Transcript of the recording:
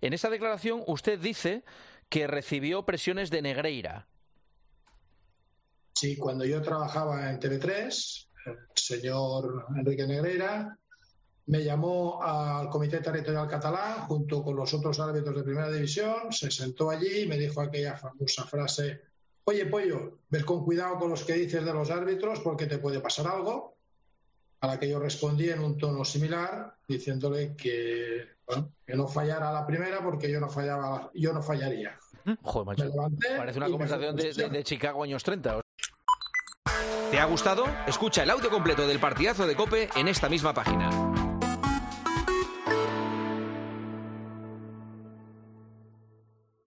En esa declaración usted dice que recibió presiones de Negreira. Sí, cuando yo trabajaba en TV3, el señor Enrique Negreira me llamó al Comité Territorial Catalán junto con los otros árbitros de Primera División, se sentó allí y me dijo aquella famosa frase: oye, Pollo, ves con cuidado con los que dices de los árbitros porque te puede pasar algo. A la que yo respondí en un tono similar, diciéndole que, bueno, que no fallara la primera porque yo no fallaría. Joder, macho. Me levanté. Parece una conversación de Chicago años 30. ¿Te ha gustado? Escucha el audio completo del partidazo de COPE en esta misma página.